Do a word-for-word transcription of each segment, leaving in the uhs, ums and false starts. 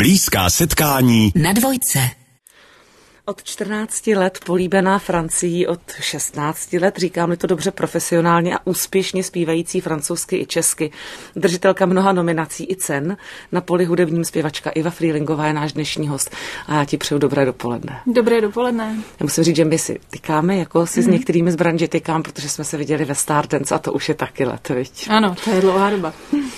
Blízká setkání na Dvojce. Od čtrnácti let políbená Francií, od šestnácti let, říkám-li to dobře, profesionálně a úspěšně zpívající francouzsky i česky. Držitelka mnoha nominací i cen. Na poli hudebním zpěvačka Iva Frýlingová je náš dnešní host. A já ti přeju dobré dopoledne. Dobré dopoledne. Já musím říct, že my si tykáme, jako si mm. s některými z branže tykám, protože jsme se viděli ve Stardance a to už je taky let, viď? Ano, to je dlouhá doba.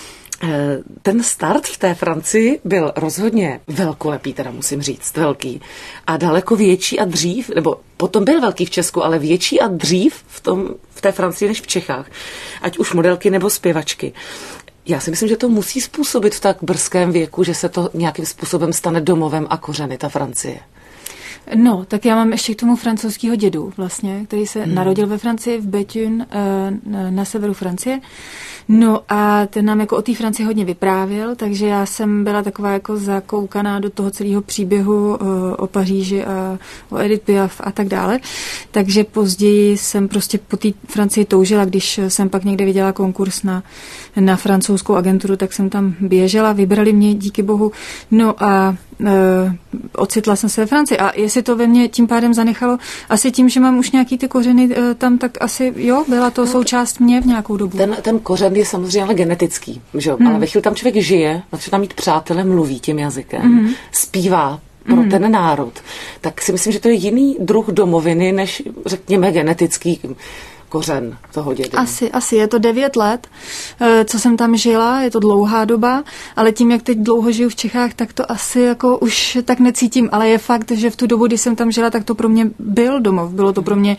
Ten start v té Francii byl rozhodně velkolepý, teda musím říct, velký. A daleko větší a dřív, nebo potom byl velký v Česku, ale větší a dřív v, tom, v té Francii než v Čechách. Ať už modelky nebo zpěvačky. Já si myslím, že to musí způsobit v tak brzkém věku, že se to nějakým způsobem stane domovem a kořeny, ta Francie. No, tak já mám ještě k tomu francouzského dědu vlastně, který se hmm. narodil ve Francii, v Béthune, na severu Francie. No a ten nám jako o té Francii hodně vyprávěl, takže já jsem byla taková jako zakoukaná do toho celého příběhu o Paříži a o Edith Piaf a tak dále. Takže později jsem prostě po té Francii toužila, když jsem pak někde viděla konkurs na, na francouzskou agenturu, tak jsem tam běžela, vybrali mě díky bohu. No a e, ocitla jsem se ve Francii. A jestli to ve mně tím pádem zanechalo, asi tím, že mám už nějaký ty kořeny e, tam, tak asi jo, byla to no, součást mě v nějakou dobu. Ten, ten kořen je samozřejmě ale genetický, že? Hmm. Ale ve chvíli tam člověk žije, začne tam mít přátele, mluví tím jazykem, hmm. zpívá pro hmm. ten národ, tak si myslím, že to je jiný druh domoviny, než řekněme genetický kořen toho dědy. Asi, asi. Je to devět let, co jsem tam žila, je to dlouhá doba, ale tím, jak teď dlouho žiju v Čechách, tak to asi jako už tak necítím, ale je fakt, že v tu dobu, kdy jsem tam žila, tak to pro mě byl domov. Bylo to pro mě,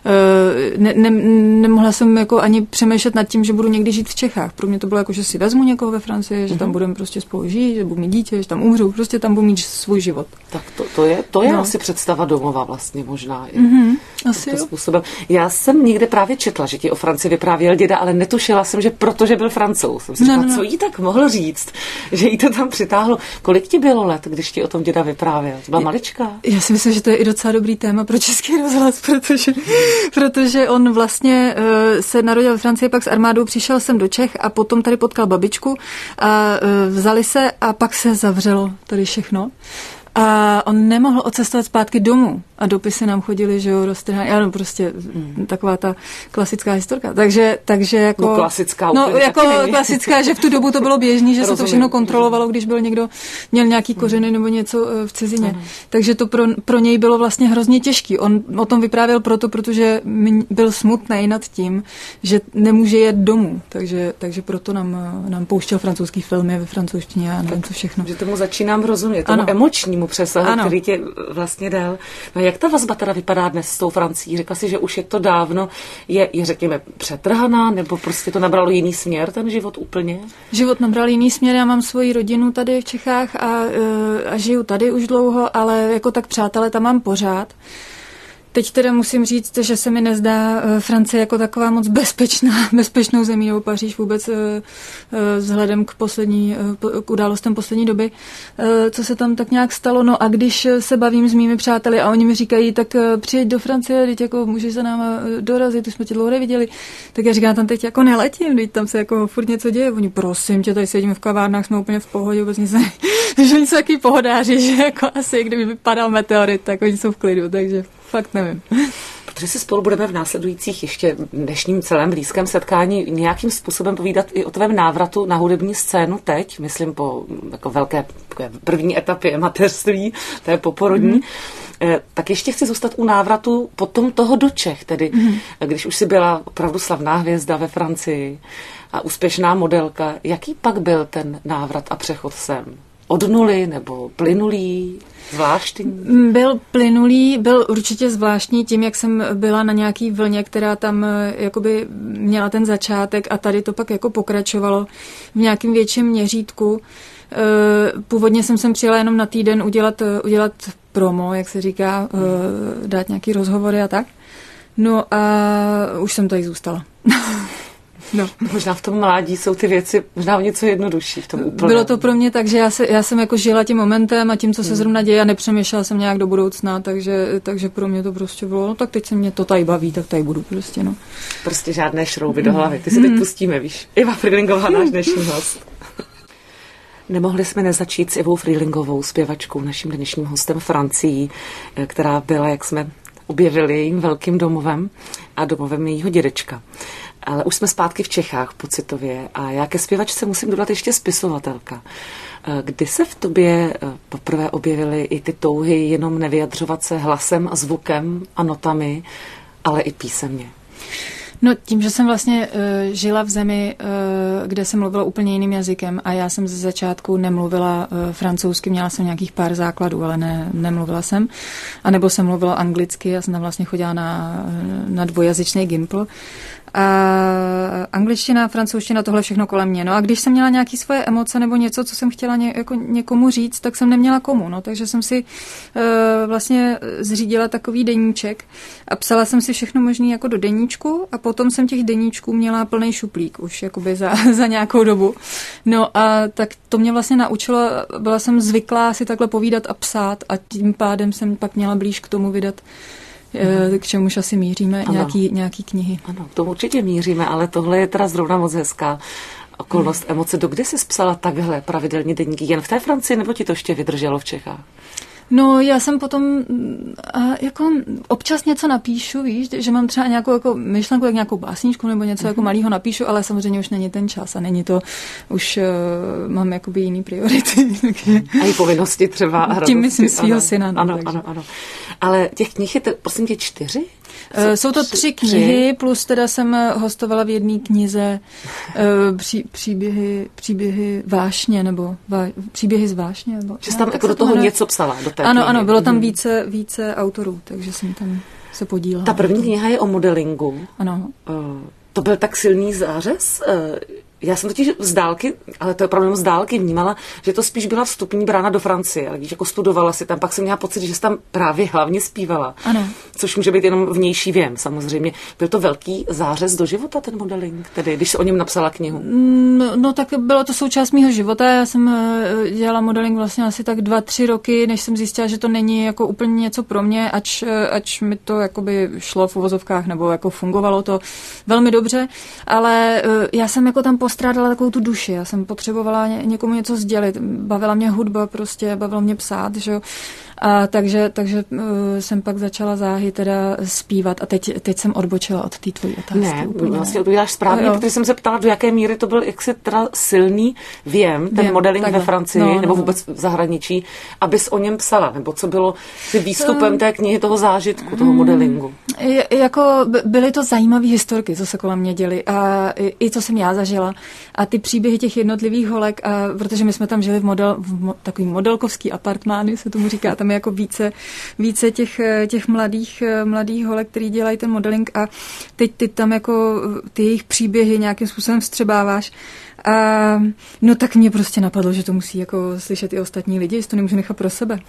ne, ne, nemohla jsem jako ani přemýšlet nad tím, že budu někdy žít v Čechách. Pro mě to bylo jako, že si vezmu někoho ve Francii, že tam budeme prostě spolu žít, že budu mít dítě, že tam umřu, prostě tam budu mít svůj život. Tak to, to je, to je no. asi představa domova vlastně možná. Mm-hmm, asi jo. Způsobem. Já jsem někde právě četla, že ti o Francii vyprávěl děda, ale netušila jsem, že protože byl Francouz. Jsem si říkala, no, no. co jí tak mohl říct, že jí to tam přitáhlo. Kolik ti bylo let, když ti o tom děda vyprávěl? Byla maličká? Já si myslím, že to je i docela dobrý téma pro Český rozhlas, protože, protože on vlastně uh, se narodil ve Francii, pak s armádou přišel sem do Čech a potom tady potkal babičku a uh, vzali se a pak se zavřelo tady všechno. A on nemohl odcestovat zpátky domů. A dopisy nám chodily, že jo, roztrhaný. Ano, prostě mm. taková ta klasická historka. Takže, takže jako... No klasická No jako klasická, že v tu dobu to bylo běžný, že Rozumím. se to všechno kontrolovalo, když byl někdo, měl nějaký kořeny nebo něco v cizině. Ano. Takže to pro, pro něj bylo vlastně hrozně těžký. On o tom vyprávěl proto, protože byl smutný nad tím, že nemůže jet domů. Takže, takže proto nám, nám pouštěl francouzský filmy ve francouzštině a nevím co všechno. Že tomu začínám rozumět, tomu ano. emočnímu přesahu, ano. který tě vlastně dal. No jak ta vazba teda vypadá dnes s tou Francií? Řekla si, že už je to dávno, je, je řekněme přetrhaná, nebo prostě to nabralo jiný směr, ten život úplně? Život nabral jiný směr, já mám svoji rodinu tady v Čechách a, a žiju tady už dlouho, ale jako tak přátelé tam mám pořád. Teď teda musím říct, že se mi nezdá Francie jako taková moc bezpečná, bezpečnou zemí, nebo Paříž vůbec vzhledem k poslední, k událostem poslední doby, co se tam tak nějak stalo. No a když se bavím s mými přáteli a oni mi říkají, tak přijeď do Francie, teď jako můžeš za náma dorazit, už jsme tě dlouho neviděli, tak já říkám, tam teď jako neletím, teď tam se jako furt něco děje. Oni, prosím tě, tady sedíme v kavárnách, jsme úplně v pohodě, vůbec nic ne, že oni jsou takový pohodáři, že jako asi kdyby vypadal meteorit, tak oni jsou v klidu, takže fakt nevím. Protože si spolu budeme v následujících ještě dnešním celém blízkém setkání nějakým způsobem povídat i o tvém návratu na hudební scénu teď, myslím po jako velké první etapě mateřství, to je poporodní. Mm-hmm. Tak ještě chci zůstat u návratu potom toho do Čech, tedy mm-hmm. když už jsi byla opravdu slavná hvězda ve Francii a úspěšná modelka, jaký pak byl ten návrat a přechod sem? Od nuly nebo plynulý, zvláštní? Byl plynulý, byl určitě zvláštní tím, jak jsem byla na nějaký vlně, která tam jakoby měla ten začátek a tady to pak jako pokračovalo v nějakém větším měřítku. Původně jsem sem přijela jenom na týden udělat, udělat promo, jak se říká, dát nějaký rozhovory a tak. No a už jsem tady zůstala. No. Možná v tom mládí jsou ty věci možná o něco jednodušší v tom úplném. Bylo to pro mě tak, že já, se, já jsem jako žila tím momentem a tím, co se zrovna děje a nepřemýšlela jsem nějak do budoucna, takže, takže pro mě to prostě bylo, no tak teď se mě to tady baví, tak tady budu prostě, no. Prostě žádné šrouby do hlavy, ty si teď pustíme, víš. Iva Frýlingová, náš dnešní host. Nemohli jsme nezačít s Ivou Freelingovou, zpěvačkou, naším dnešním hostem Francií, která byla, jak jsme objevili, jejím velkým domovem a domovem jejího dědečka. Ale už jsme zpátky v Čechách pocitově a já ke zpěvačce musím dodat ještě spisovatelka. Kdy se v tobě poprvé objevily i ty touhy jenom nevyjadřovat se hlasem a zvukem a notami, ale i písemně? No tím, že jsem vlastně uh, žila v zemi, uh, kde jsem mluvila úplně jiným jazykem a já jsem ze začátku nemluvila uh, francouzsky, měla jsem nějakých pár základů, ale ne, nemluvila jsem. A nebo jsem mluvila anglicky, já jsem tam vlastně chodila na, na dvojazyčný gimpl. A angličtina, francouzština, tohle všechno kolem mě. No a když jsem měla nějaké svoje emoce nebo něco, co jsem chtěla ně, jako někomu říct, tak jsem neměla komu. No, takže jsem si uh, vlastně zřídila takový deníček a psala jsem si všechno možné jako do deníčku a potom jsem těch deníčků měla plný šuplík už jakoby za, za nějakou dobu. No a tak to mě vlastně naučilo, byla jsem zvyklá si takhle povídat a psát a tím pádem jsem pak měla blíž k tomu vydat, k čemuž asi míříme, nějaký, nějaký knihy. Ano, k tomu určitě míříme, ale tohle je teda zrovna moc hezká okolnost, hmm. emoce. Dokdy jsi psala takhle pravidelně deníky? Jen v té Francii, nebo ti to ještě vydrželo v Čechách? No, já jsem potom a jako občas něco napíšu, víš, že mám třeba nějakou jako myšlenku, jak nějakou básničku nebo něco mm-hmm. jako malýho napíšu, ale samozřejmě už není ten čas a není to, už uh, mám jakoby jiný priority. A i povinnosti třeba. A tím myslím svýho syna. No, ano, ano, ano. Ale těch knih je, to, prosím tě, čtyři? Uh, jsou to tři knihy, plus teda jsem hostovala v jedné knize uh, pří, příběhy, příběhy vášně, nebo vá, příběhy z vášně. Nebo, že jsi tam jako do toho něco psala, do té Ano, knihy. ano, bylo tam hmm. více, více autorů, takže jsem tam se podílela. Ta první kniha je o modelingu. Ano. Uh, to byl tak silný zářez? Uh, Já jsem totiž z dálky, ale to je opravdu z dálky vnímala, že to spíš byla vstupní brána do Francie. Ale když jako studovala si tam, pak jsem měla pocit, že jsi tam právě hlavně zpívala. Ano. Což může být jenom vnější věm, samozřejmě. Byl to velký zářez do života, ten modeling, tedy, když jsi o něm napsala knihu? No, no tak bylo to součást mýho života. Já jsem dělala modeling vlastně asi tak dva, tři roky, než jsem zjistila, že to není jako úplně něco pro mě, ač, ač mi to jakoby šlo v uvozovkách, nebo jako fungovalo to velmi dobře, ale já jsem jako tam postrádala takovou tu duši. Já jsem potřebovala ně, někomu něco sdělit. Bavila mě hudba prostě, bavilo mě psát, že jo. A takže, takže uh, jsem pak začala záhy teda zpívat a teď, teď jsem odbočila od té tvojí otázky. Ne, úplně. vlastně odpovídáš správně, protože jsem se ptala, do jaké míry to byl jaksi teda silný věm, ten Vím, modeling takhle. Ve Francii no, nebo no. vůbec v zahraničí, abys o něm psala, nebo co bylo ty výstupem um, té knihy, toho zážitku, toho modelingu? Je, jako byly to zajímavé historky, co se kolem mě děly a i, i co jsem já zažila a ty příběhy těch jednotlivých holek, a, protože my jsme tam žili v, model, v mo, takový modelkovský apartmány, se tomu říká, tam je jako více, více těch, těch mladých, mladých holek, který dělají ten modeling a teď ty tam jako ty jejich příběhy nějakým způsobem vstřebáváš. A no tak mě prostě napadlo, že to musí jako slyšet i ostatní lidi, jestli to nemůžu nechat pro sebe.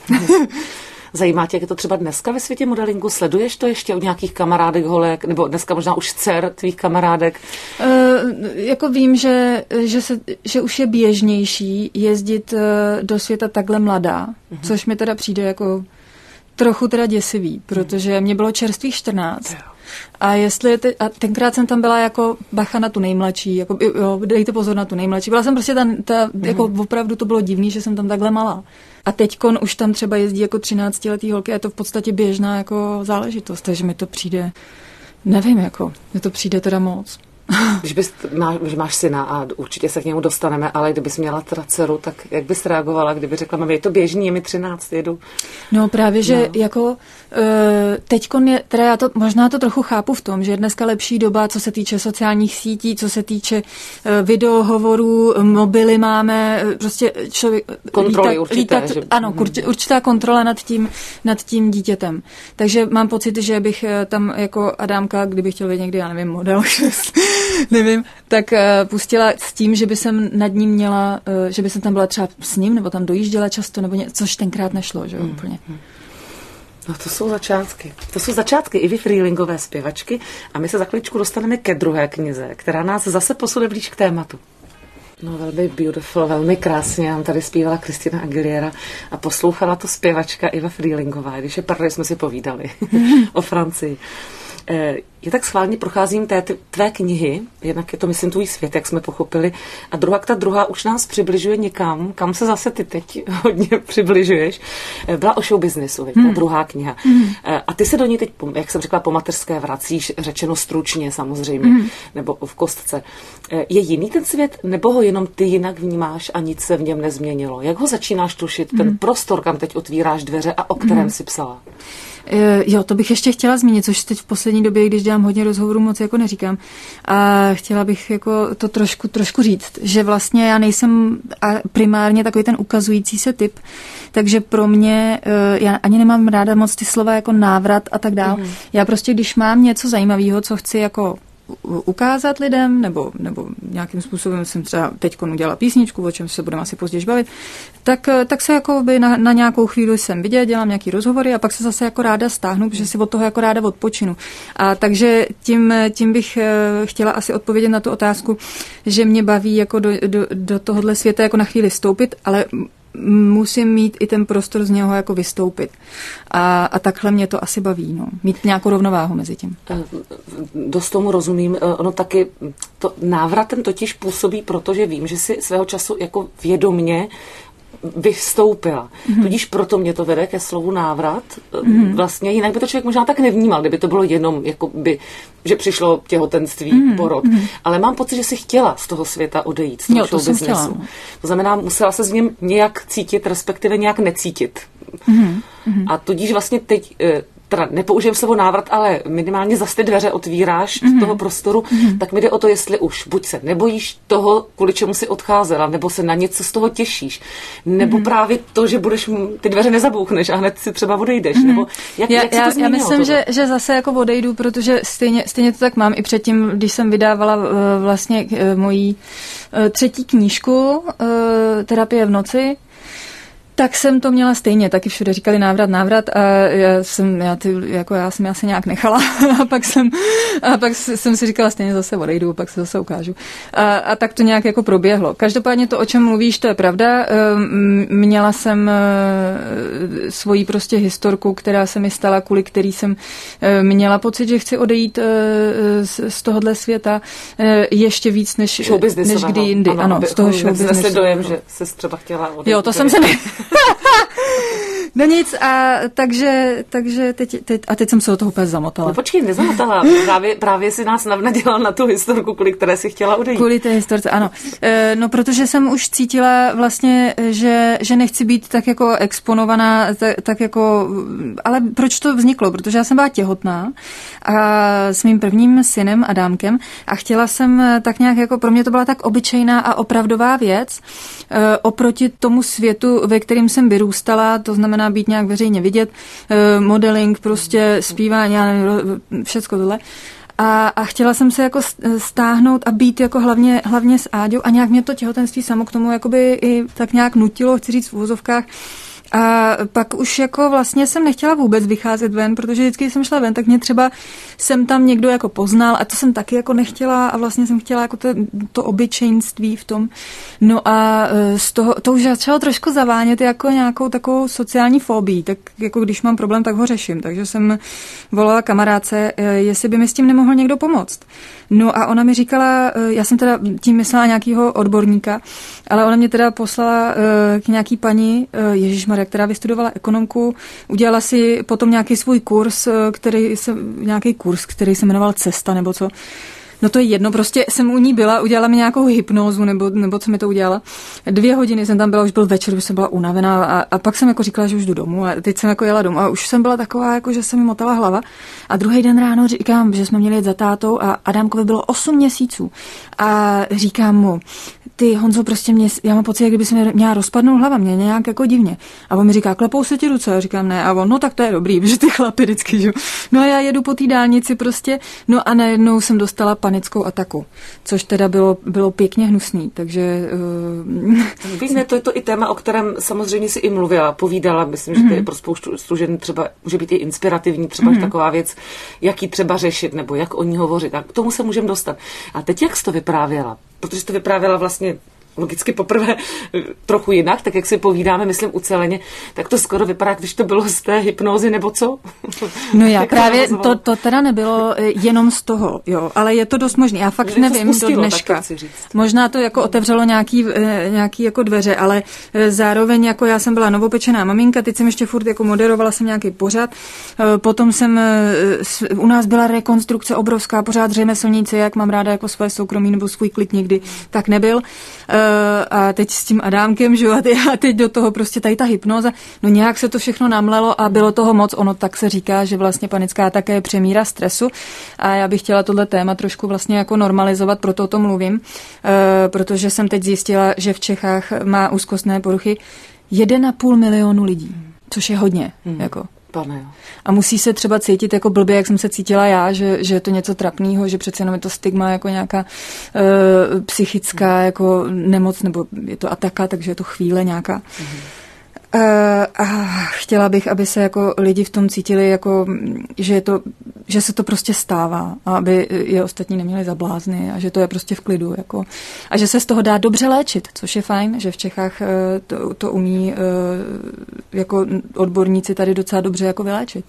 Zajímá tě, jak je to třeba dneska ve světě modelingu? Sleduješ to ještě u nějakých kamarádek holek, nebo dneska možná už dcer tvých kamarádek? Uh, jako vím, že, že, se, že už je běžnější jezdit uh, do světa takhle mladá, uh-huh. což mi teda přijde jako trochu teda děsivý, protože mě bylo čerstvých čtrnáct. A jestli te, a tenkrát jsem tam byla jako bacha na tu nejmladší, jako jo, dejte pozor na tu nejmladší. Byla jsem prostě ta, ta mm. jako opravdu to bylo divný, že jsem tam takhle malá. A teďkon už tam třeba jezdí jako třináctiletý holky a je to v podstatě běžná jako záležitost, takže mi to přijde, nevím, jako, mi to přijde teda moc. Když bys, máš, máš syna a určitě se k němu dostaneme, ale kdybys měla teda dceru, tak jak bys reagovala, kdyby řekla, mami, je to běžný, je mi třináct, jedu? No právě, že no. jako teďkon je, teda já to možná to trochu chápu v tom, že je dneska lepší doba, co se týče sociálních sítí, co se týče videohovorů, mobily máme, prostě člověk... Kontroly lítat, určité. Lítat, že... Ano, určitá kontrola nad tím, nad tím dítětem. Takže mám pocit, že bych tam jako Adámka, kdybych chtěl být někdy, já nevím, model, nevím, tak uh, pustila s tím, že by jsem nad ním měla, uh, že by jsem tam byla třeba s ním, nebo tam dojížděla často, nebo ně, což tenkrát nešlo, že jo, mm, úplně. Mm. No to jsou začátky. To jsou začátky Ivy Freelingové zpěvačky a my se za chvíličku dostaneme ke druhé knize, která nás zase posune blíž k tématu. No velmi beautiful, velmi krásně. Nám tady zpívala Christina Aguilera a poslouchala to zpěvačka Iva Freelingová, když je pár jsme si povídali o Francii. Já tak schválně procházím té tvé knihy, jednak je to, myslím, tvůj svět, jak jsme pochopili, a druhá, ta druhá už nás přibližuje někam, kam se zase ty teď hodně přibližuješ. Byla o show businessu, hmm. ta druhá kniha. Hmm. A ty se do ní teď, jak jsem řekla, po mateřské vracíš, řečeno stručně samozřejmě, hmm. nebo v kostce. Je jiný ten svět, nebo ho jenom ty jinak vnímáš a nic se v něm nezměnilo? Jak ho začínáš tušit, ten hmm. prostor, kam teď otvíráš dveře a o kterém hmm. si psala? Jo, to bych ještě chtěla zmínit, což teď v poslední době, když dělám hodně rozhovorů, moc jako neříkám. A chtěla bych jako to trošku, trošku říct, že vlastně já nejsem primárně takový ten ukazující se typ, takže pro mě, já ani nemám ráda moc ty slova jako návrat a tak dál. Mm. Já prostě, když mám něco zajímavého, co chci jako ukázat lidem, nebo, nebo nějakým způsobem jsem třeba teď udělala písničku, o čem se budeme asi později bavit, tak, tak se jako by na, na nějakou chvíli jsem vidět, dělám nějaký rozhovory a pak se zase jako ráda stáhnu, protože si od toho jako ráda odpočinu. A takže tím, tím bych chtěla asi odpovědět na tu otázku, že mě baví jako do, do, do tohohle světa jako na chvíli vstoupit, ale musím mít i ten prostor z něho jako vystoupit. A, a takhle mě to asi baví, no. Mít nějakou rovnováhu mezi tím. Dost tomu rozumím. Ono taky to návratem totiž působí, protože vím, že si svého času jako vědomně vystoupila. Mm-hmm. Tudíž proto mě to vede ke slovu návrat. Mm-hmm. Vlastně jinak by to člověk možná tak nevnímal, kdyby to bylo jenom, jako by, že přišlo těhotenství, mm-hmm. porod. Mm-hmm. Ale mám pocit, že si chtěla z toho světa odejít, z toho show businessu. To znamená, musela se s ním nějak cítit, respektive nějak necítit. Mm-hmm. A tudíž vlastně teď teda nepoužijem slovo návrat, ale minimálně zase ty dveře otvíráš mm-hmm. z toho prostoru, mm-hmm. tak mi jde o to, jestli už buď se nebojíš toho, kvůli čemu si odcházela, nebo se na něco z toho těšíš, nebo mm-hmm. právě to, že budeš ty dveře nezabouchneš a hned si třeba odejdeš, mm-hmm. nebo jak, já, jak já, se to změnilo? Já myslím, že, že zase jako odejdu, protože stejně, stejně to tak mám i předtím, když jsem vydávala uh, vlastně uh, mojí uh, třetí knížku uh, Terapie v noci, tak jsem to měla stejně, taky všude říkali návrat, návrat a já jsem, já, ty, jako já jsem asi nějak nechala a pak jsem, a pak jsem si říkala stejně zase odejdu, pak se zase ukážu. A, a tak to nějak jako proběhlo. Každopádně to, o čem mluvíš, to je pravda. Měla jsem svoji prostě historku, která se mi stala, kvůli který jsem měla pocit, že chci odejít z, z tohohle světa ještě víc než, než kdy jindy. Ano, ano z toho showbiznesu. Jsi dojem, že jsi třeba chtěla odejít. Jo, to jsem se ne... No nic, a takže, takže teď, teď, a teď jsem se do toho úplně zamotala. No počkej, nezamotala. Právě, právě si nás navnaděla na tu historku, kvůli které si chtěla odejít. Kvůli té historce, ano. E, no protože jsem už cítila vlastně, že, že nechci být tak jako exponovaná, tak, tak jako, ale proč to vzniklo? Protože já jsem byla těhotná a s mým prvním synem Adámkem a chtěla jsem tak nějak jako, pro mě to byla tak obyčejná a opravdová věc e, oproti tomu světu, ve kterém jsem vyrůstala, to znamená být nějak veřejně vidět, modeling, prostě zpívání, já nevím, všecko tohle. A, a chtěla jsem se jako stáhnout a být jako hlavně, hlavně s Áďou a nějak mě to těhotenství samo k tomu jakoby i tak nějak nutilo, chci říct v uvozovkách. A pak už jako vlastně jsem nechtěla vůbec vycházet ven, protože vždycky, když jsem šla ven, tak mě třeba jsem tam někdo jako poznal a to jsem taky jako nechtěla a vlastně jsem chtěla jako to, to obyčejnství v tom. No a z toho, to už začalo trošku zavánět jako nějakou takovou sociální fobii, tak jako když mám problém, tak ho řeším. Takže jsem volala kamarádce, jestli by mi s tím nemohl někdo pomoct. No a ona mi říkala, já jsem teda tím myslela nějakého odborníka, ale ona mě teda poslala k nějaký paní, ježišmarja, která vystudovala ekonomku, udělala si potom nějaký svůj kurz, který se, nějaký kurz, který se jmenoval Cesta nebo co. No to je jedno, prostě jsem u ní byla, udělala mi nějakou hypnózu, nebo, nebo co mi to udělala. Dvě hodiny jsem tam byla, už byl večer, už jsem byla unavená a, a pak jsem jako říkala, že už jdu domů a teď jsem jako jela domů a už jsem byla taková, jako že se mi motala hlava. A druhý den ráno říkám, že jsme měli jet za tátou a Adámkovi bylo osm měsíců a říkám mu, ty Honzo, prostě mě, já mám pocit, jak kdyby se mě měla rozpadnout hlava, mě nějak jako divně. A on mi říká, klepou se ti ruce, a říkám ne, a on, no tak to je dobrý, protože ty chlapy vždycky, že? No a já jedu po té dálnici prostě, no a najednou jsem dostala panickou ataku, což teda bylo, bylo pěkně hnusný, takže... Uh... Víš, ne, to je to i téma, o kterém samozřejmě si i mluvila, povídala, myslím, že to je pro spoustu služeb třeba může být i inspirativní, třeba mm-hmm. taková věc, jak ji třeba řešit, nebo jak o ní hovořit, a k tomu se můžeme dostat. A teď jak jsi to vyprávěla? Protože jsi to vyprávěla vlastně logicky poprvé trochu jinak, tak jak si povídáme, myslím uceleně, tak to skoro vypadá, když to bylo z té hypnózy, nebo co? No já právě, to, to teda nebylo jenom z toho, jo, ale je to dost možné. Já fakt nevím spustilo, do dneška. Možná to jako otevřelo nějaký, nějaký jako dveře, ale zároveň jako já jsem byla novopečená maminka, teď jsem ještě furt jako moderovala jsem nějaký pořad, potom jsem, u nás byla rekonstrukce obrovská, pořád řemeslníci, jak mám ráda jako své soukromí nebo svůj klid nikdy, tak nebyl. A teď s tím Adámkem, že a teď do toho prostě tady ta hypnóza, no nějak se to všechno namlelo a bylo toho moc, ono tak se říká, že vlastně panická ataka je přemíra stresu a já bych chtěla tohle téma trošku vlastně jako normalizovat, proto o tom mluvím, protože jsem teď zjistila, že v Čechách má úzkostné poruchy jeden a půl milionu lidí, což je hodně, hmm. jako. Pane, jo. A musí se třeba cítit jako blbě, jak jsem se cítila já, že, že je to něco trapného, že přece jenom je to stigma jako nějaká uh, psychická hmm. jako nemoc, nebo je to ataka, takže je to chvíle nějaká. Hmm. Uh, a chtěla bych, aby se jako lidi v tom cítili, jako, že, je to, že se to prostě stává a aby je ostatní neměli za blázny a že to je prostě v klidu. Jako. A že se z toho dá dobře léčit, což je fajn, že v Čechách uh, to, to umí uh, jako odborníci tady docela dobře jako vyléčit.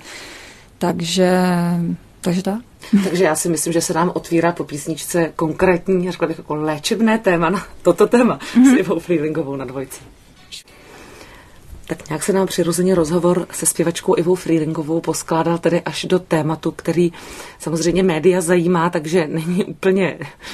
Takže, takže tak. Takže já si myslím, že se nám otvírá po písničce konkrétní, řekla bych, jako léčebné téma na toto téma mm-hmm. s Ivou Freelingovou na Dvojce. Tak nějak se nám přirozeně rozhovor se zpěvačkou Ivou Freelingovou poskládal tedy až do tématu, který samozřejmě média zajímá, takže není úplně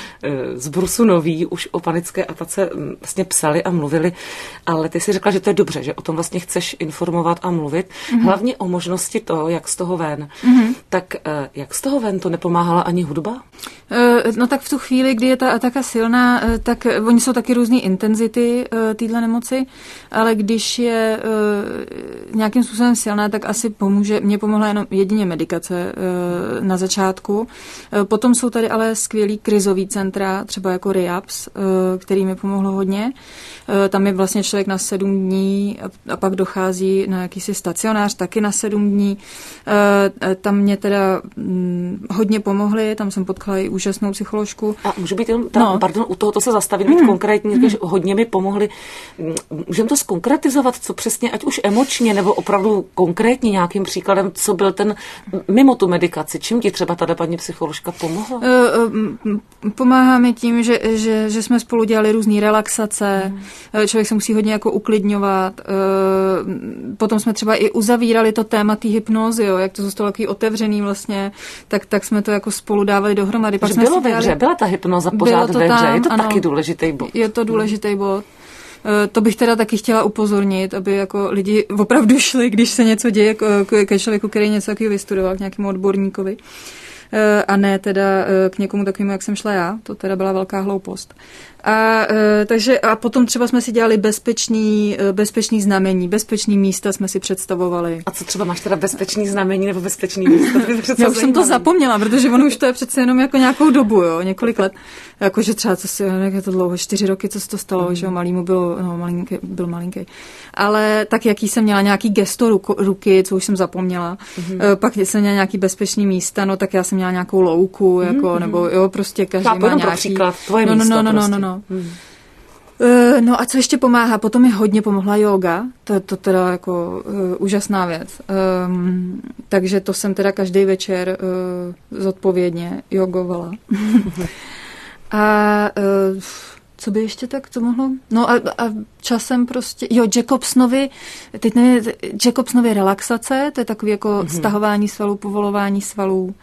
z brusu nový, už o panické atace vlastně psali a mluvili, ale ty si řekla, že to je dobře, že o tom vlastně chceš informovat a mluvit, mm-hmm. hlavně o možnosti toho, jak z toho ven. Mm-hmm. Tak jak z toho ven to nepomáhala ani hudba? No tak v tu chvíli, kdy je ta ataka silná, tak oni jsou taky různý intenzity téhle nemoci, ale když je nějakým způsobem silná, tak asi pomůže, mě pomohla jenom jedině medikace na začátku. Potom jsou tady ale skvělý krizový centra, třeba jako REAPS, který mi pomohlo hodně. Tam je vlastně člověk na sedm dní a pak dochází na jakýsi stacionář taky na sedm dní. Tam mě teda hodně pomohli, tam jsem potkala i úžasnou psycholožku. A může být jenom, tam, no. pardon, u tohoto se zastavit, být mm. konkrétní, mm. že hodně mi pomohli. Můžeme to zkonkretizovat, co přesně, ať už emočně, nebo opravdu konkrétně nějakým příkladem, co byl ten mimo tu medikaci, čím ti třeba tady paní psycholožka pomohla? Pomáhá mi tím, že, že, že jsme spolu dělali různý relaxace, mm. člověk se musí hodně jako uklidňovat, potom jsme třeba i uzavírali to téma té hypnózy, jo, jak to zůstalo takový otevřený vlastně, tak, tak jsme to jako spolu dávali dohromady. Pak bylo ve hře, byla ta hypnóza pořád ve hře, je to ano, taky důležitý bod. Je to důležitý mm. bod. To bych teda taky chtěla upozornit, aby jako lidi opravdu šli, když se něco děje ke člověku, který něco takového vystudoval, k nějakému odborníkovi. A ne teda k někomu takovému, jak jsem šla já. To teda byla velká hloupost. A, takže, a potom třeba jsme si dělali bezpečný, bezpečný znamení, bezpečný místa jsme si představovali. A co třeba máš teda bezpečný znamení nebo bezpečný místo? Já už jsem to zapomněla, protože ono už to je přece jenom jako nějakou dobu, jo, několik let. Jakože třeba, co si, jak je to dlouho, čtyři roky, co se to stalo, mm. že jo, malýmu bylo, no, malinký, byl malinký. Ale tak, jaký jsem měla nějaký gesto ruko, ruky, co už jsem zapomněla. Mm. Pak jsem měla nějaký bezpečný místa, no tak já jsem měla nějakou louku, jako, mm. nebo jo, prostě každý já má nějaký. Pro příklad, tvoje no, místo no, no, prostě. no, no, no. Hmm. No a co ještě pomáhá? Potom mi hodně pomohla jóga, to je to teda jako uh, úžasná věc. Um, takže to jsem teda každý večer uh, zodpovědně jogovala. a uh, co by ještě tak to mohlo? No a, a časem prostě, jo, Jacobsonovy, teď nevím, Jacobsonovy relaxace, to je takový jako mm-hmm. stahování svalů, povolování svalů.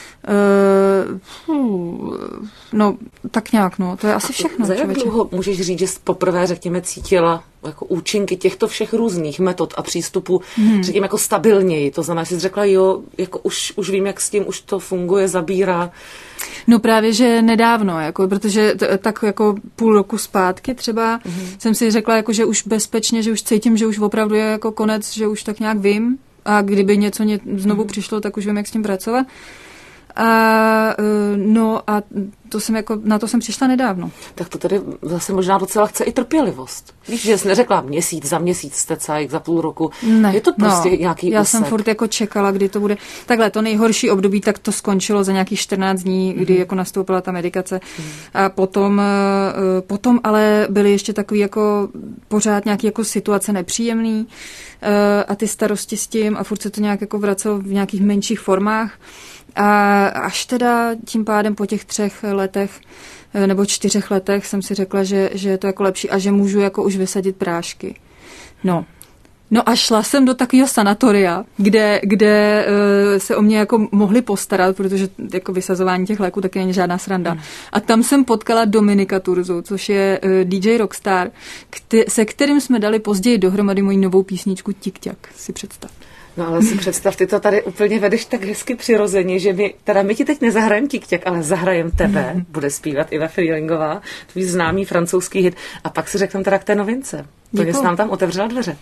Uh, no, tak nějak, no, to je asi všechno. Za jak dlouho můžeš říct, že jsi poprvé, řekněme, cítila jako účinky těchto všech různých metod a přístupů, hmm. řekněme, jako stabilněji? To znamená, jsi řekla, jo, jako už, už vím, jak s tím, už to funguje, zabírá. No právě, že nedávno, jako, protože t- tak jako půl roku zpátky třeba hmm. jsem si řekla, jako, že už bezpečně, že už cítím, že už opravdu je jako konec, že už tak nějak vím a kdyby něco ně- znovu hmm. přišlo, tak už vím, jak s tím pracovat. A no a to jsem jako, na to jsem přišla nedávno. Tak to tady zase možná docela chce i trpělivost. Víš, že jsi neřekla měsíc, za měsíc jste cajk, za půl roku. Ne, je to prostě no, nějaký já úsek. jsem furt jako čekala, kdy to bude. Takhle, to nejhorší období, tak to skončilo za nějakých čtrnáct dní, kdy mm. jako nastoupila ta medikace. Mm. A potom, potom ale byly ještě takový jako pořád nějaký jako situace nepříjemný a ty starosti s tím a furt se to nějak jako vracelo v nějakých menších formách. A až teda tím pádem po těch třech letech nebo čtyřech letech jsem si řekla, že, že je to jako lepší a že můžu jako už vysadit prášky. No. No a šla jsem do takového sanatoria, kde, kde uh, se o mě jako mohli postarat, protože jako vysazování těch léků taky není žádná sranda. Mm. A tam jsem potkala Dominika Turzu, což je uh, D J Rockstar, kte- se kterým jsme dali později dohromady moji novou písničku Tik-tak, si představ. No ale si představ, ty to tady úplně vedeš tak hezky přirozeně, že my, teda my ti teď nezahrajeme Tik-tak, ale zahrajem tebe, mm. bude zpívat Iva Freelingová, tvůj známý francouzský hit, a pak si řekneme teda k té novince, protože jsi nám tam otevřela dveře.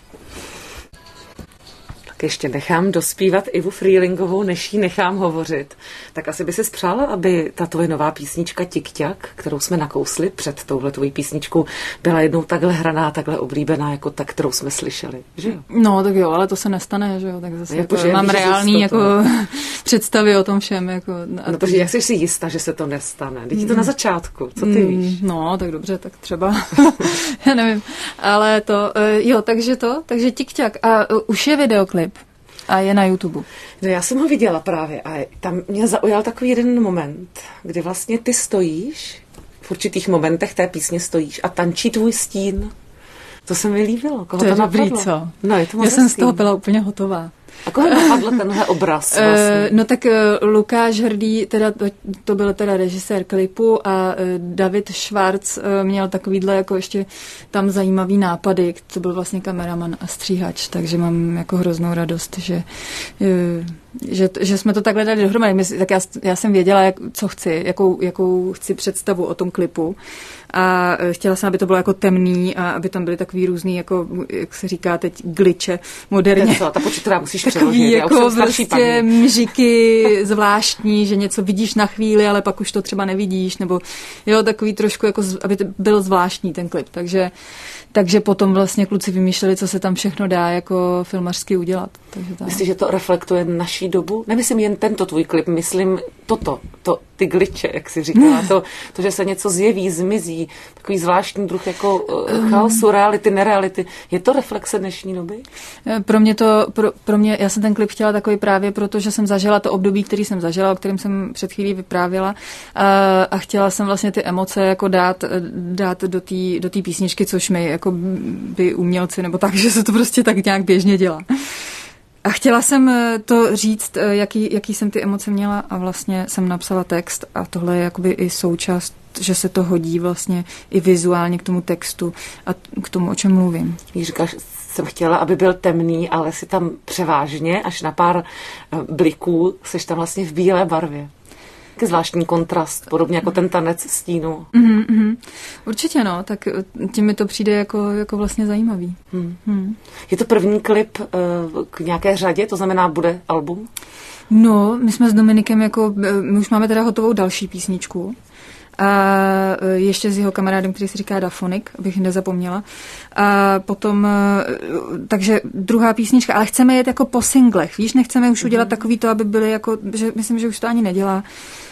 Ještě nechám dospívat Ivu Freelingovou, než jí nechám hovořit. Tak asi by si spřála, aby ta tvoje nová písnička Tik-tak, kterou jsme nakousli před touhle tvojí písničkou, byla jednou takhle hraná, takhle oblíbená, jako ta, kterou jsme slyšeli, že jo? No, tak jo, ale to se nestane, že jo? Tak zase jako, jako, mám reální jako představy o tom všem. Jako, no, protože jak jsi si jistá, že se to nestane? Teď je to na začátku, co ty víš? No, tak dobře, tak třeba. Já nevím. Ale to, jo, takže to, takže Tik-tak. A už je videoklip. A je na YouTube. No já jsem ho viděla právě a tam mě zaujal takový jeden moment, kdy vlastně ty stojíš, v určitých momentech té písně stojíš a tančí tvůj stín. To se mi líbilo. Koho to, to je dobrý, co? No, je to moc já jsem hezký. Z toho byla úplně hotová. A koho napadl tenhle obraz vlastně? Uh, no tak uh, Lukáš Hrdý, teda to, to byl teda režisér klipu a uh, David Schwarz uh, měl takovýhle jako ještě tam zajímavý nápady, to byl vlastně kameraman a stříhač, takže mám jako hroznou radost, že, uh, že, že jsme to takhle dali dohromady. Tak já, já jsem věděla, jak, co chci, jakou, jakou chci představu o tom klipu. A chtěla jsem, aby to bylo jako temný a aby tam byly takový různý, jako, jak se říká teď, gliče moderně. Ta počítra musíš takový přeložit. jako prostě mžiky zvláštní, že něco vidíš na chvíli, ale pak už to třeba nevidíš, nebo jo, takový trošku, jako, aby to byl zvláštní ten klip. Takže, takže potom vlastně kluci vymýšleli, co se tam všechno dá jako filmařsky udělat. Takže tak. Myslíš, že to reflektuje naší dobu? Nemyslím jen tento tvůj klip, myslím toto, to, ty gliče, jak jsi říkala, to, to, že se něco zjeví, zmizí, takový zvláštní druh jako uh, chaosu, reality, nereality. Je to reflexe dnešní doby? Pro mě to, pro, pro mě, já jsem ten klip chtěla takový právě proto, že jsem zažila to období, který jsem zažila, o kterém jsem před chvílí vyprávěla a, a chtěla jsem vlastně ty emoce jako dát, dát do té do té písničky, což mi jako by umělci, nebo tak, že se to prostě tak nějak běžně dělá. A chtěla jsem to říct, jaký, jaký jsem ty emoce měla a vlastně jsem napsala text a tohle je jakoby i součást, že se to hodí vlastně i vizuálně k tomu textu a k tomu, o čem mluvím. Když říkáš, jsem chtěla, aby byl temný, ale si tam převážně, až na pár bliků, seš tam vlastně v bílé barvě. Jaký zvláštní kontrast, podobně jako ten tanec stínu. Mm, mm, určitě no, tak tím mi to přijde jako, jako vlastně zajímavý. Hmm. Hmm. Je to první klip uh, k nějaké řadě, to znamená, bude album? No, my jsme s Dominikem jako, my už máme teda hotovou další písničku. A ještě s jeho kamarádem, který se říká Dafonik, abych nezapomněla. A potom, takže druhá písnička, ale chceme jet jako po singlech, víš, nechceme už udělat takový to, aby byly jako, že myslím, že už to ani nedělá,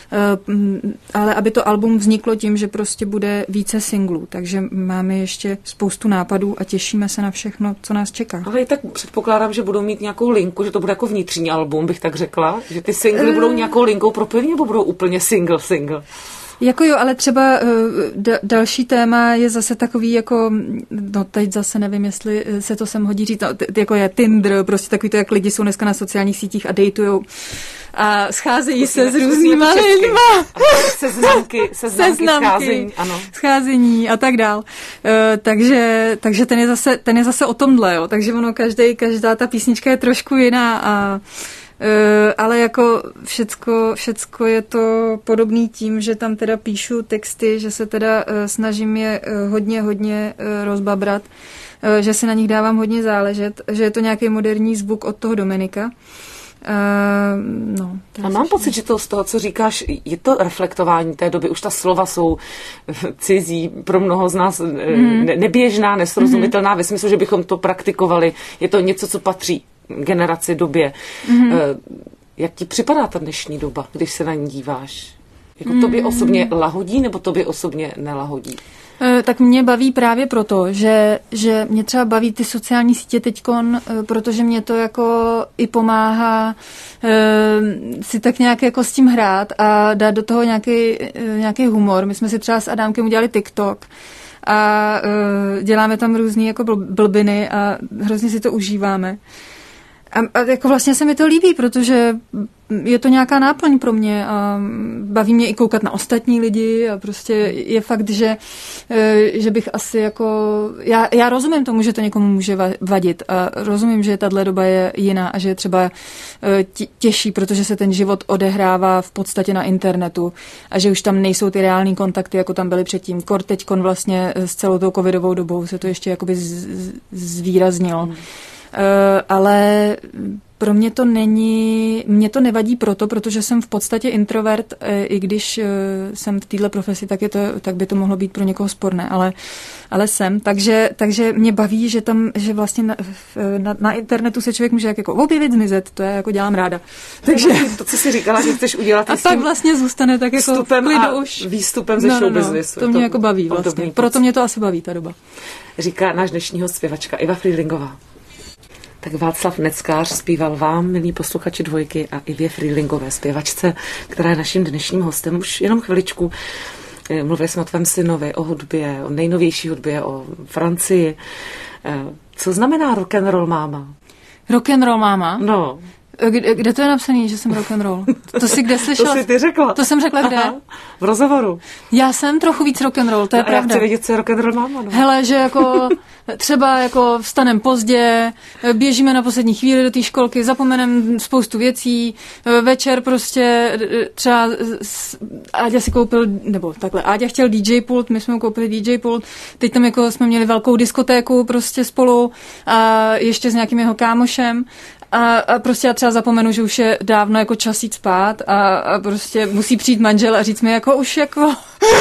ale aby to album vzniklo tím, že prostě bude více singlů, takže máme ještě spoustu nápadů a těšíme se na všechno, co nás čeká. Ale i tak předpokládám, že budou mít nějakou linku, že to bude jako vnitřní album, bych tak řekla, že ty singly budou nějakou linkou propojený, nebo budou úplně single, single? Jako jo, ale třeba d- další téma je zase takový jako, no teď zase nevím, jestli se to sem hodí říct, no, t- jako je Tinder, prostě takový to, jak lidi jsou dneska na sociálních sítích a dejtujou a scházejí se s různýma lidma. Seznamky, seznamky, scházení, ano. Scházení a tak dál. Uh, takže takže ten, je zase, ten je zase o tomhle, jo. Takže ono, každý, každá ta písnička je trošku jiná a Uh, ale jako všecko, všecko je to podobný tím, že tam teda píšu texty, že se teda uh, snažím je uh, hodně, hodně uh, rozbabrat, uh, že si na nich dávám hodně záležet, že je to nějaký moderní zvuk od toho Dominika Uh, no, a mám pocit, že to z toho, co říkáš, je to reflektování té doby. Už ta slova jsou cizí, pro mnoho z nás mm. neběžná, nesrozumitelná, mm. ve smyslu, že bychom to praktikovali. Je to něco, co patří generaci, době. Mm. Uh, jak ti připadá ta dnešní doba, když se na ní díváš? Jako mm. tobě osobně lahodí, nebo tobě osobně nelahodí? Tak mě baví právě proto, že, že mě třeba baví ty sociální sítě teďkon, protože mě to jako i pomáhá e, si tak nějak jako s tím hrát a dát do toho nějaký, nějaký humor. My jsme si třeba s Adámkem udělali TikTok a e, děláme tam různý jako blbiny a hrozně si to užíváme. A, a jako vlastně se mi to líbí, protože je to nějaká náplň pro mě a baví mě i koukat na ostatní lidi a prostě je fakt, že, že bych asi jako... Já, já rozumím tomu, že to někomu může vadit a rozumím, že tahle doba je jiná a že je třeba těžší, protože se ten život odehrává v podstatě na internetu a že už tam nejsou ty reální kontakty, jako tam byly předtím. Kor teďkon vlastně s celou tou covidovou dobou se to ještě jakoby z, zvýraznilo. Hmm. Uh, ale pro mě to není, mě to nevadí proto, protože jsem v podstatě introvert, i když jsem v této profesi, tak, je to, tak by to mohlo být pro někoho sporné, ale, ale jsem. Takže, takže mě baví, že tam, že vlastně na, na, na internetu se člověk může jak jako objevit, zmizet, to já jako dělám ráda. Takže to, co jsi říkala, že chceš udělat a pak vlastně zůstane tak jako vstupem a už výstupem ze no, show no, businessu. To mě to jako baví vlastně, proto mě to asi baví ta doba. Říká náš dnešního zpěvačka Iva Frýdlingová. Tak Václav Neckář zpíval vám, milí posluchači Dvojky, a Ivě Frýdlingové, zpěvačce, která je naším dnešním hostem. Už jenom chviličku. Mluvili jsme o tvém synovi, o hudbě, o nejnovější hudbě, o Francii. Co znamená rock'n'roll máma? Rock'n'roll máma? No. Kde, kde to je napsaný, že jsem rock'n'roll? To jsi kde slyšela? To jsi ty řekla. To jsem řekla kde? Aha, v rozhovoru. Já jsem trochu víc rock'n'roll, to je no pravda. Já chci vědět, co je rock'n'roll máma. No. Hele, že jako třeba jako vstanem pozdě, běžíme na poslední chvíli do té školky, zapomenem spoustu věcí, večer prostě třeba Áďa si koupil, nebo takhle, Áďa chtěl D J pult, my jsme mu koupili D J pult, teď tam jako jsme měli velkou diskotéku prostě spolu a ještě s nějakým jeho kámošem. A, a prostě já třeba zapomenu, že už je dávno jako čas jít spát a, a prostě musí přijít manžel a říct mi jako už jako...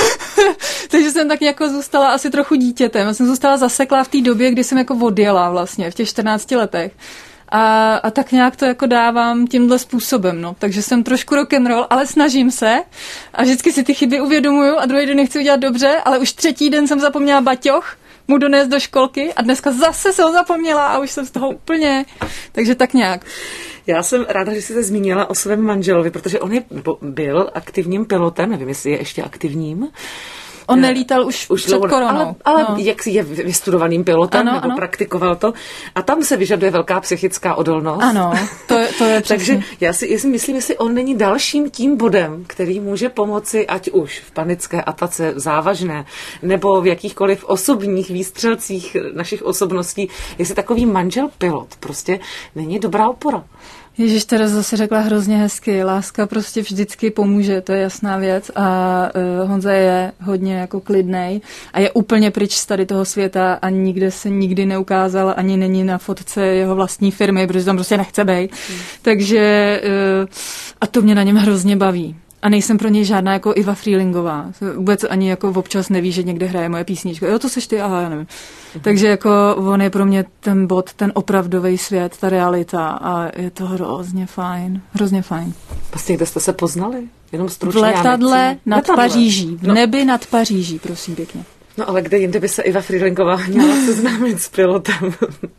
Takže jsem tak jako zůstala asi trochu dítětem. Já jsem zůstala zaseklá v té době, kdy jsem jako odjela vlastně v těch čtrnácti letech. A, a tak nějak to jako dávám tímhle způsobem, no. Takže jsem trošku rock'n'roll, ale snažím se a vždycky si ty chyby uvědomuju a druhý den nechci udělat dobře, ale už třetí den jsem zapomněla baťoch mu donést do školky a dneska zase se ho zapomněla a už jsem z toho úplně, takže tak nějak. Já jsem ráda, že jsi se zmínila o svém manželovi, protože on je, byl aktivním pilotem, nevím, jestli je ještě aktivním. On nelítal už, už před dlouho, koronou. Ale, ale no. Jak je vystudovaným pilotem, ano, nebo ano. Praktikoval to. A tam se vyžaduje velká psychická odolnost. Ano, to je, to je přesně. Takže já si, já si myslím, jestli on není dalším tím bodem, který může pomoci, ať už v panické atace závažné, nebo v jakýchkoliv osobních výstřelcích našich osobností, jestli takový manžel pilot prostě není dobrá opora. Ježiš, teda zase řekla hrozně hezky. Láska prostě vždycky pomůže, to je jasná věc. A uh, Honza je hodně jako klidnej a je úplně pryč z tady toho světa a nikde se nikdy neukázal, ani není na fotce jeho vlastní firmy, protože tam prostě nechce bejt. Hmm. Takže uh, a to mě na něm hrozně baví. A nejsem pro něj žádná jako Iva Frýdlingová. Vůbec ani jako občas neví, že někde hraje moje písnička. Jo, to seš ty, aha, já nevím. Uh-huh. Takže jako on je pro mě ten bod, ten opravdový svět, ta realita a je to hrozně fajn. Hrozně fajn. Vlastně kde jste se poznali? Jenom stručně. V letadle nad letadle. Paříží. V no. nebi nad Paříží, prosím pěkně. No ale kde jinde by se Iva Frýdlingová měla seznámit s pilotem?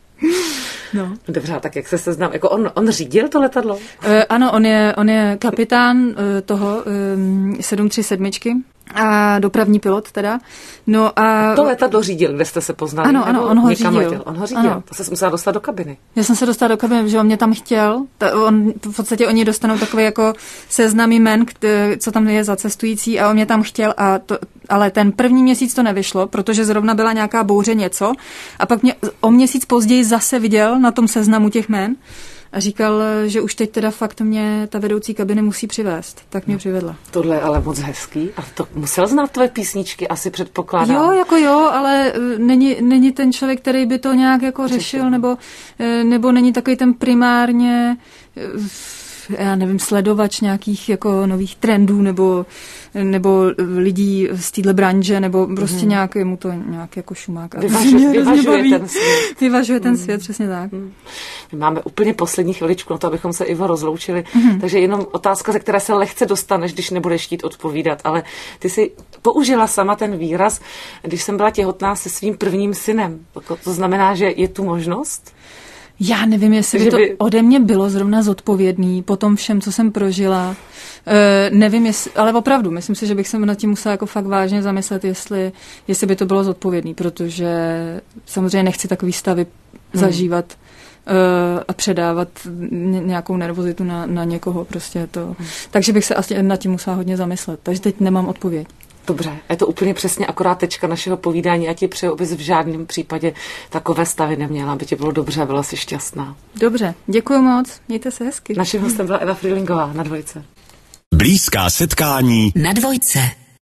No. Dobře, tak jak se seznám? Jako on, on řídil to letadlo? Uh, ano, on je, on je kapitán uh, toho um, sedm tři sedm a dopravní pilot teda. No a... a to letadlo řídil, kde jste se poznali? Ano, ano, on ho řídil. Letěl? On ho řídil, ano. To se musela dostat do kabiny. Já jsem se dostala do kabiny, že on mě tam chtěl. Ta, on, v podstatě oni dostanou takový jako seznam jmen, co tam je za cestující a on mě tam chtěl, a to, ale ten první měsíc to nevyšlo, protože zrovna byla nějaká bouře něco a pak mě o měsíc později zase viděl na tom seznamu těch jmen a říkal, že už teď teda fakt mě ta vedoucí kabiny musí přivést. Tak mě no, přivedla. Tohle je ale moc hezký. A to musel znát tvoje písničky, asi předpokládám. Jo, jako jo, ale není, není ten člověk, který by to nějak jako řešil, nebo, nebo není takový ten primárně, já nevím, sledovač nějakých jako nových trendů, nebo, nebo lidí z téhle branže, nebo prostě hmm. nějak mu to nějak jako šumák. Vyvažuje, vyvažuje ten svět. Vyvažuje ten hmm. svět, přesně tak. Hmm. My máme úplně poslední chviličku na to, abychom se, Ivo, rozloučili. Hmm. Takže jenom otázka, ze které se lehce dostaneš, když nebudeš chtít odpovídat. Ale ty jsi použila sama ten výraz, když jsem byla těhotná se svým prvním synem. To znamená, že je tu možnost? Já nevím, jestli by to by... ode mě bylo zrovna zodpovědný po tom všem, co jsem prožila. E, nevím, jestli, ale opravdu, myslím si, že bych se nad tím musela jako fakt vážně zamyslet, jestli, jestli by to bylo zodpovědný, protože samozřejmě nechci takový stavy hmm. zažívat e, a předávat nějakou nervozitu na, na někoho. Prostě to. Hmm. Takže bych se asi nad tím musela hodně zamyslet. Takže teď nemám odpověď. Dobře, je to úplně přesně akorát tečka našeho povídání a ti přeju, abys v žádném případě takové stavy neměla, aby ti bylo dobře, byla jsi šťastná. Dobře, děkuji moc, mějte se hezky. Naším hostem byla Eva Frýlingová na Dvojce. Blízká setkání na Dvojce.